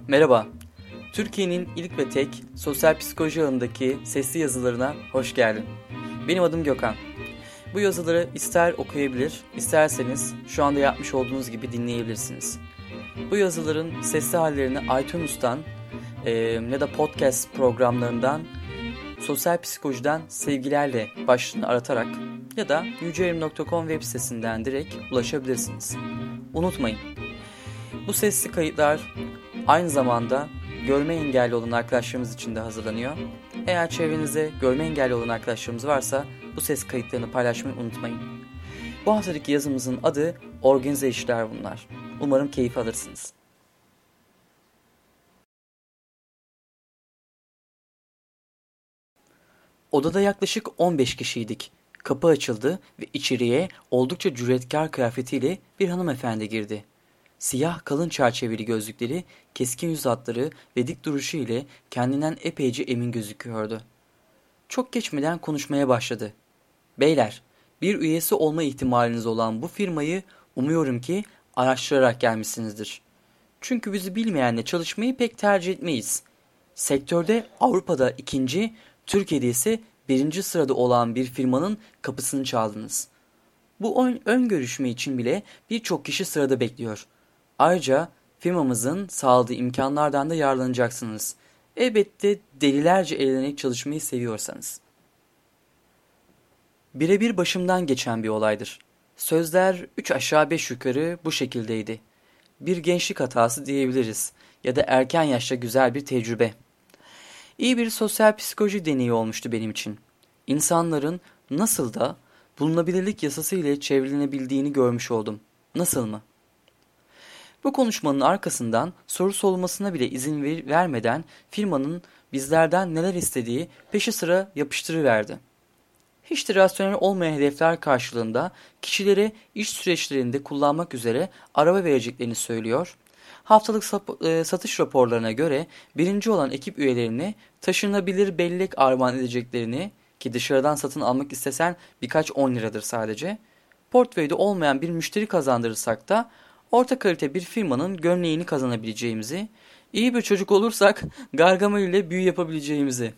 Merhaba, Türkiye'nin ilk ve tek sosyal psikoloji alanındaki sesli yazılarına hoş geldin. Benim adım Gökhan. Bu yazıları ister okuyabilir, isterseniz şu anda yapmış olduğunuz gibi dinleyebilirsiniz. Bu yazıların sesli hallerini iTunes'tan ya da podcast programlarından sosyal psikolojiden sevgilerle başlığını aratarak ya da yüceyerim.com web sitesinden direkt ulaşabilirsiniz. Unutmayın, bu sesli kayıtlar aynı zamanda görme engelli olan arkadaşlarımız için de hazırlanıyor. Eğer çevrenizde görme engelli olan arkadaşlarımız varsa bu ses kayıtlarını paylaşmayı unutmayın. Bu haftaki yazımızın adı Organize İşler Bunlar. Umarım keyif alırsınız. Odada yaklaşık 15 kişiydik. Kapı açıldı ve içeriye oldukça cüretkar kıyafetiyle bir hanımefendi girdi. Siyah kalın çerçeveli gözlükleri, keskin yüz hatları ve dik duruşu ile kendinden epeyce emin gözüküyordu. Çok geçmeden konuşmaya başladı. Beyler, bir üyesi olma ihtimaliniz olan bu firmayı umuyorum ki araştırarak gelmişsinizdir. Çünkü bizi bilmeyenle çalışmayı pek tercih etmeyiz. Sektörde Avrupa'da ikinci, Türkiye'de ise birinci sırada olan bir firmanın kapısını çaldınız. Bu ön görüşme için bile birçok kişi sırada bekliyor. Ayrıca firmamızın sağladığı imkanlardan da yararlanacaksınız. Elbette delilerce eğlenerek çalışmayı seviyorsanız. Birebir başımdan geçen bir olaydır. Sözler 3 aşağı 5 yukarı bu şekildeydi. Bir gençlik hatası diyebiliriz ya da erken yaşta güzel bir tecrübe. İyi bir sosyal psikoloji deneyi olmuştu benim için. İnsanların nasıl da bulunabilirlik yasası ile çevrilenebildiğini görmüş oldum. Nasıl mı? Bu konuşmanın arkasından soru sorulmasına bile izin vermeden firmanın bizlerden neler istediği peşi sıra yapıştırıverdi. Hiç de rasyonel olmayan hedefler karşılığında kişilere iş süreçlerinde kullanmak üzere araba vereceklerini söylüyor. Haftalık satış raporlarına göre birinci olan ekip üyelerini taşınabilir bellek armağan edeceklerini, ki dışarıdan satın almak istesen birkaç 10 liradır sadece, portföyde olmayan bir müşteri kazandırırsak da orta kalite bir firmanın gömleğini kazanabileceğimizi, iyi bir çocuk olursak Gargamel ile büyü yapabileceğimizi.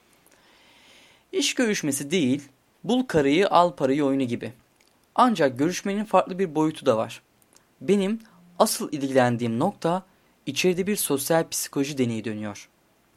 İş görüşmesi değil, bul karıyı al parayı oyunu gibi. Ancak görüşmenin farklı bir boyutu da var. Benim asıl ilgilendiğim nokta içeride bir sosyal psikoloji deneyi dönüyor.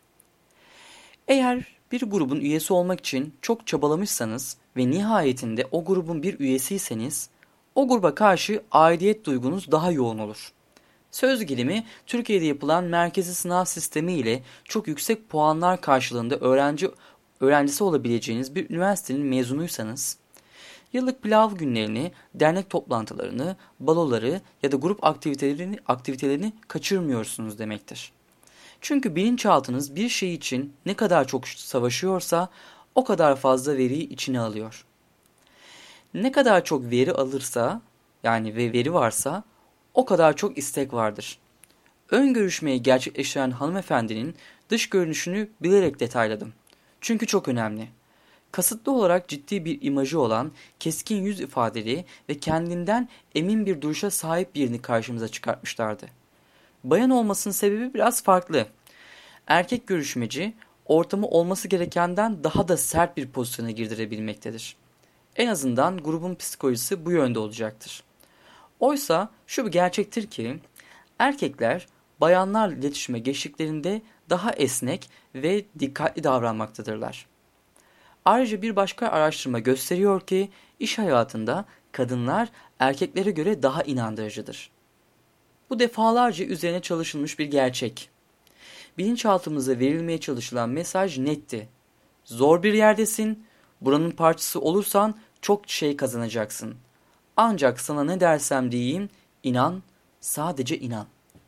Eğer bir grubun üyesi olmak için çok çabalamışsanız ve nihayetinde o grubun bir üyesiyseniz, o gruba karşı aidiyet duygunuz daha yoğun olur. Söz gelimi Türkiye'de yapılan merkezi sınav sistemi ile çok yüksek puanlar karşılığında öğrencisi olabileceğiniz bir üniversitenin mezunuysanız, yıllık pilav günlerini, dernek toplantılarını, baloları ya da grup aktivitelerini kaçırmıyorsunuz demektir. Çünkü bilinçaltınız bir şey için ne kadar çok savaşıyorsa o kadar fazla veriyi içine alıyor. Ne kadar çok veri alırsa, yani veri varsa o kadar çok istek vardır. Ön görüşmeyi gerçekleştiren hanımefendinin dış görünüşünü bilerek detayladım. Çünkü çok önemli. Kasıtlı olarak ciddi bir imajı olan, keskin yüz ifadeli ve kendinden emin bir duruşa sahip birini karşımıza çıkartmışlardı. Bayan olmasının sebebi biraz farklı. Erkek görüşmeci, ortamı olması gerekenden daha da sert bir pozisyona girdirebilmektedir. En azından grubun psikolojisi bu yönde olacaktır. Oysa şu bir gerçektir ki, erkekler bayanlarla iletişime geçtiklerinde daha esnek ve dikkatli davranmaktadırlar. Ayrıca bir başka araştırma gösteriyor ki iş hayatında kadınlar erkeklere göre daha inandırıcıdır. Bu defalarca üzerine çalışılmış bir gerçek. Bilinçaltımıza verilmeye çalışılan mesaj netti. Zor bir yerdesin, buranın parçası olursan çok şey kazanacaksın. Ancak sana ne dersem diyeyim, inan, sadece inan.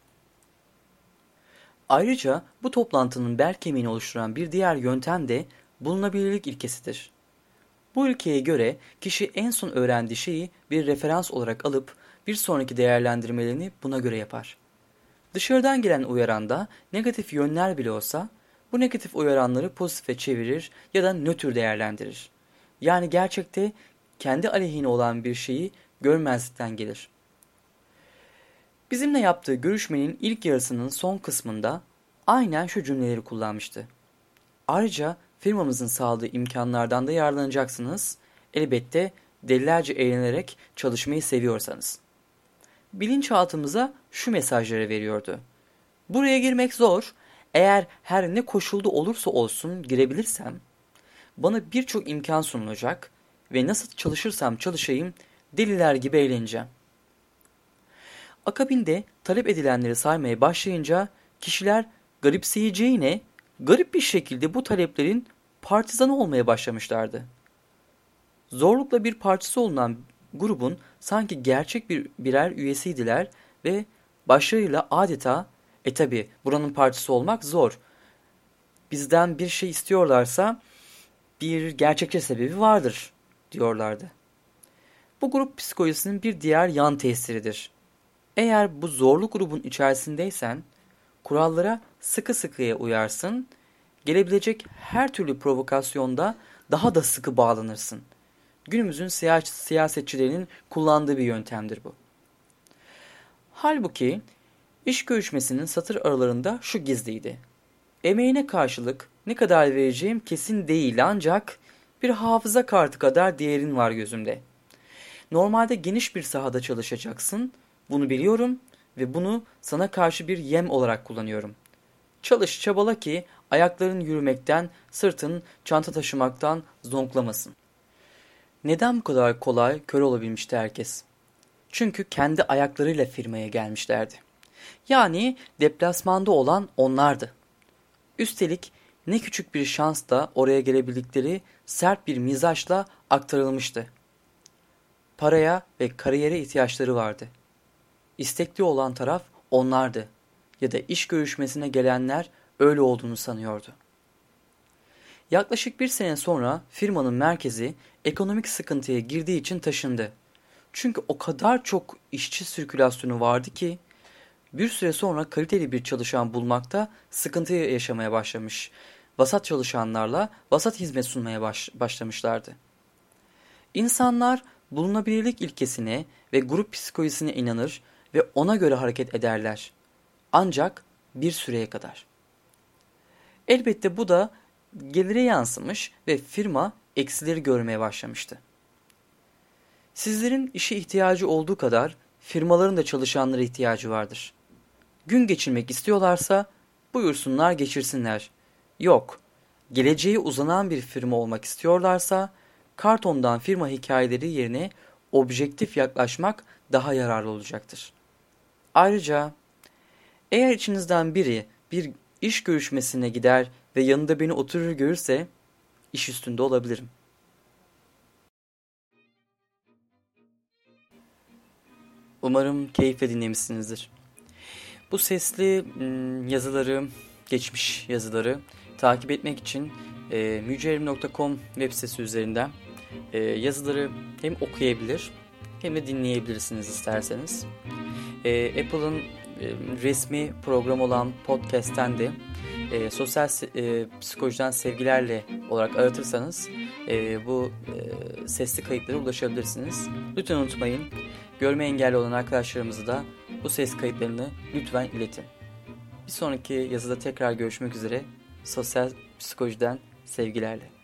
Ayrıca bu toplantının bel kemiğini oluşturan bir diğer yöntem de bulunabilirlik ilkesidir. Bu ilkeye göre kişi en son öğrendiği şeyi bir referans olarak alıp bir sonraki değerlendirmelerini buna göre yapar. Dışarıdan gelen uyaranda negatif yönler bile olsa bu negatif uyaranları pozitife çevirir ya da nötr değerlendirir. Yani gerçekte kendi aleyhine olan bir şeyi görmezlikten gelir. Bizimle yaptığı görüşmenin ilk yarısının son kısmında aynen şu cümleleri kullanmıştı. Ayrıca firmamızın sağladığı imkanlardan da yararlanacaksınız. Elbette delilerce eğlenerek çalışmayı seviyorsanız. Bilinçaltımıza şu mesajları veriyordu. Buraya girmek zor. Eğer her ne koşulda olursa olsun girebilirsem, bana birçok imkan sunulacak ve nasıl çalışırsam çalışayım deliler gibi eğleneceğim. Akabinde talep edilenleri saymaya başlayınca kişiler garipseyeceğine garip bir şekilde bu taleplerin partizanı olmaya başlamışlardı. Zorlukla bir parçası olunan grubun sanki gerçek birer üyesiydiler ve başlarıyla adeta tabi buranın parçası olmak zor. Bizden bir şey istiyorlarsa bir gerçekçi sebebi vardır diyorlardı. Bu grup psikolojisinin bir diğer yan tesiridir. Eğer bu zorlu grubun içerisindeysen kurallara sıkı sıkıya uyarsın, gelebilecek her türlü provokasyonda daha da sıkı bağlanırsın. Günümüzün siyasetçilerinin kullandığı bir yöntemdir bu. Halbuki iş görüşmesinin satır aralarında şu gizliydi. Emeğine karşılık ne kadar vereceğim kesin değil ancak bir hafıza kartı kadar değerin var gözümde. Normalde geniş bir sahada çalışacaksın, bunu biliyorum ve bunu sana karşı bir yem olarak kullanıyorum. Çalış çabala ki ayakların yürümekten, sırtın çanta taşımaktan zonklamasın. Neden bu kadar kolay kör olabilmişti herkes? Çünkü kendi ayaklarıyla firmaya gelmişlerdi. Yani deplasmanda olan onlardı. Üstelik ne küçük bir şansla oraya gelebildikleri sert bir mizaçla aktarılmıştı. Paraya ve kariyere ihtiyaçları vardı. İstekli olan taraf onlardı ya da iş görüşmesine gelenler öyle olduğunu sanıyordu. Yaklaşık bir sene sonra firmanın merkezi ekonomik sıkıntıya girdiği için taşındı. Çünkü o kadar çok işçi sirkülasyonu vardı ki bir süre sonra kaliteli bir çalışan bulmakta sıkıntı yaşamaya başlamış. Vasat çalışanlarla vasat hizmet sunmaya başlamışlardı. İnsanlar bulunabilirlik ilkesine ve grup psikolojisine inanır ve ona göre hareket ederler. Ancak bir süreye kadar. Elbette bu da gelire yansımış ve firma eksileri görmeye başlamıştı. Sizlerin işe ihtiyacı olduğu kadar firmaların da çalışanlara ihtiyacı vardır. Gün geçirmek istiyorlarsa buyursunlar geçirsinler. Yok, geleceğe uzanan bir firma olmak istiyorlarsa kartondan firma hikayeleri yerine objektif yaklaşmak daha yararlı olacaktır. Ayrıca eğer içinizden biri bir iş görüşmesine gider ve yanında beni oturur görürse iş üstünde olabilirim. Umarım keyifle dinlemişsinizdir. Bu sesli yazıları, geçmiş yazıları takip etmek için mücevherim.com web sitesi üzerinden yazıları hem okuyabilir hem de dinleyebilirsiniz isterseniz. Apple'ın resmi program olan Podcast'ten de sosyal psikolojiden sevgilerle olarak aratırsanız bu sesli kayıtlara ulaşabilirsiniz. Lütfen unutmayın, görme engelli olan arkadaşlarımızı da bu ses kayıtlarını lütfen iletin. Bir sonraki yazıda tekrar görüşmek üzere. Sosyal psikolojiden sevgilerle.